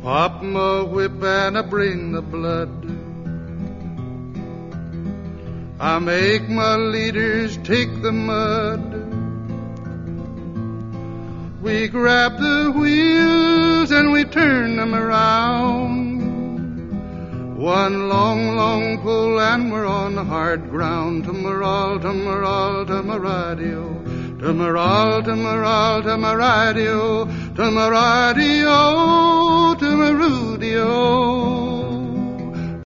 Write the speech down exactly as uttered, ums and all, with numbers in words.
Pop my whip and I bring the blood. I make my leaders take the mud. We grab the wheels and we turn them around. One long, long pull and we're on the hard ground. Tamaral, tamaral, tamaradio. Tamaral, tamaral, tamaradio. Tamaradio, tamarudio.